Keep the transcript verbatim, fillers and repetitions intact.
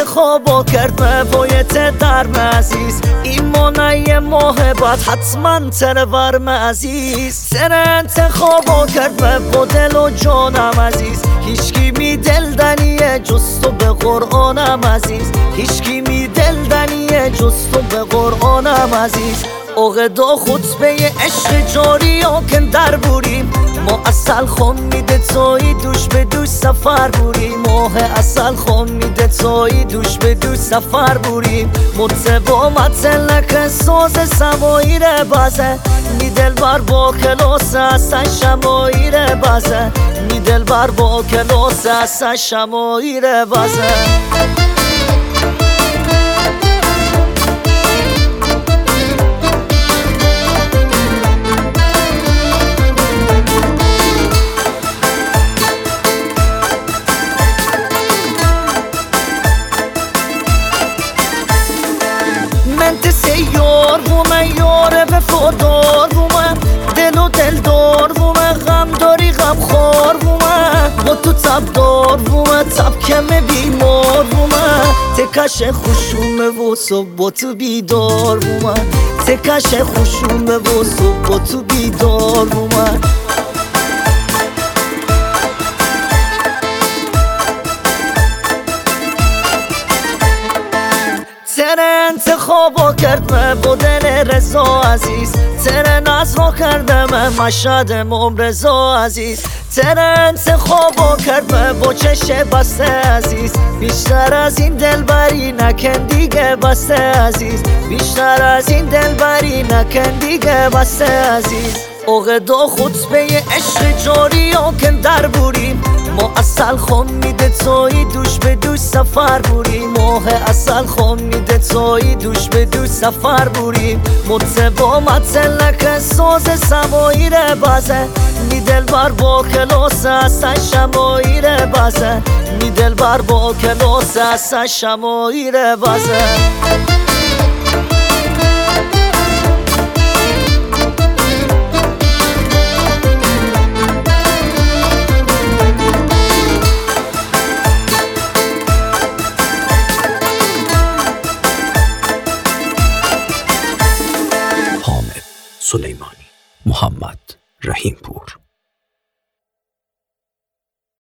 انتخابو کرد موایت درم عزیز این مانعی محبت حتما تر ورم عزیز سر انتخابو کرد با دل و جانم عزیز هیچکی می دل دنیه جز تو به قرآنم عزیز هیچکی می دل دنیه جز تو به قرآنم عزیز عقد و خطبه عشق جاری آکن در بوریم ما اصل خون میده توی دوش به دوش سفر بوریم ماه اصل خون میده توی دوش به دوش سفر بوریم متبا متلک ساز سماییر بازه میدل بر با کلاس اصلا شماییر بازه میدل بر با کلاس اصلا شماییر بازه انت سیار بومه یاره وفادار بومه دل و دل دار بومه غم داری غم خار بومه با تو تب دار بومه تب کمه بیمار بومه تکش خوشومه و صبح با تو بیدار بومه تکش خوشومه و صبح با تو بیدار بومه تر انتخابا کرد با دل رضا عزیز تر نظرا کردم مشهد ممرضا عزیز تر انتخابا کرد با چش بسته عزیز بیشتر از این دلبری نکن دیگه بسته عزیز بیشتر از این دلبری نکن دیگه بسته عزیز عقد و خطبه عشق جاری آکن در بوریم ما اصل خون میده توی دوش به دوش سفر بوریم ماه اصل خون میده توی دوش به دوش سفر بوریم متبا متلک ساز سماییر بازه میدل بر با کلاس اصلا شماییر بازه میدل بر با کلاس اصلا شماییر بازه سلیمانی محمد رحیم پور